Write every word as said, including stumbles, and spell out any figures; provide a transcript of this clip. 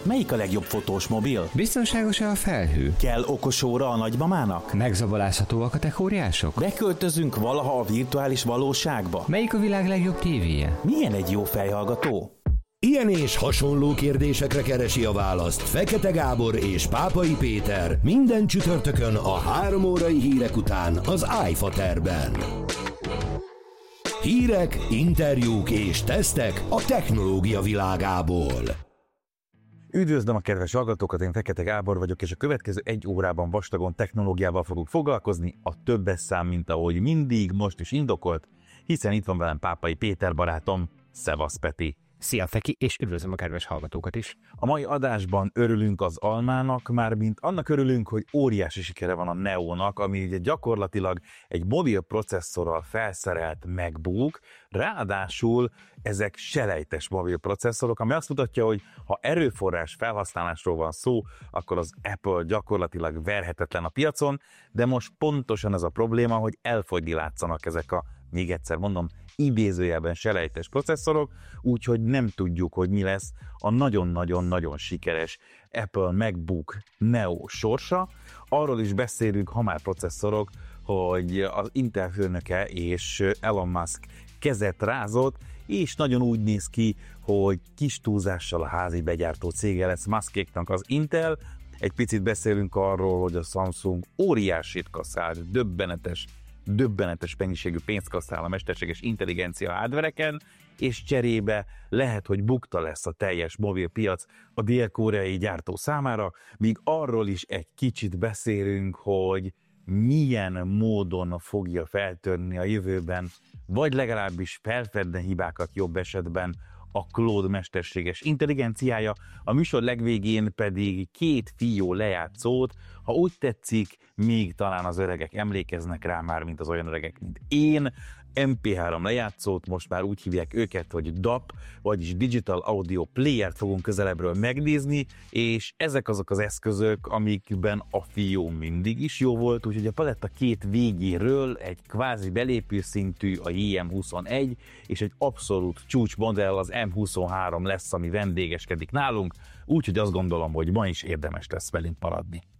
Melyik a legjobb fotós mobil? Biztonságos-e a felhő? Kell okos óra a nagymamának? Megzabolázhatóak a techóriások? Beköltözünk valaha a virtuális valóságba? Melyik a világ legjobb tévéje? Milyen egy jó fejhallgató? Ilyen és hasonló kérdésekre keresi a választ Fekete Gábor és Pápai Péter minden csütörtökön a három órai hírek után az iFaterben. Hírek, interjúk és tesztek a technológia világából. Üdvözlöm a kedves hallgatókat, én Fekete Gábor vagyok, és a következő egy órában vastagon technológiával fogunk foglalkozni, a többes szám, mint ahogy mindig, most is indokolt, hiszen itt van velem Pápai Péter barátom. Szevasz, Peti! Szia, Feki, és üdvözlöm a kedves hallgatókat is. A mai adásban örülünk az almának, mármint annak örülünk, hogy óriási sikere van a Neónak, ami ugye gyakorlatilag egy mobil processzorral felszerelt MacBook, ráadásul ezek selejtes mobil processzorok, ami azt mutatja, hogy ha erőforrás felhasználásról van szó, akkor az Apple gyakorlatilag verhetetlen a piacon, de most pontosan ez a probléma, hogy elfogyni látszanak ezek a, még egyszer mondom, idézőjelben selejtes processzorok, úgyhogy nem tudjuk, hogy mi lesz a nagyon-nagyon-nagyon sikeres Apple MacBook Neo sorsa. Arról is beszélünk, ha már processzorok, hogy az Intel főnöke és Elon Musk kezet rázott, és nagyon úgy néz ki, hogy kis túlzással a házi begyártó cége lesz Muskéknak az Intel. Egy picit beszélünk arról, hogy a Samsung óriásit kasszál, döbbenetes döbbenetes mennyiségű pénzt kasszál a mesterséges intelligencia hardvereken, és cserébe lehet, hogy bukta lesz a teljes mobilpiac a dél-koreai gyártó számára, míg arról is egy kicsit beszélünk, hogy milyen módon fogja feltörni a jövőben, vagy legalábbis felfedne hibákat jobb esetben a Claude mesterséges intelligenciája, a műsor legvégén pedig két fió lejátszót, ha úgy tetszik, még talán az öregek emlékeznek rá már, mint az olyan öregek, mint én, em pé három lejátszót, most már úgy hívják őket, hogy dé á pé, vagyis Digital Audio Player-t fogunk közelebbről megnézni, és ezek azok az eszközök, amikben a fió mindig is jó volt, úgyhogy a paletta két végéről egy kvázi belépőszintű a J M huszonegy, és egy abszolút csúcsmodell az M huszonhárom lesz, ami vendégeskedik nálunk, úgyhogy azt gondolom, hogy ma is érdemes lesz velünk maradni.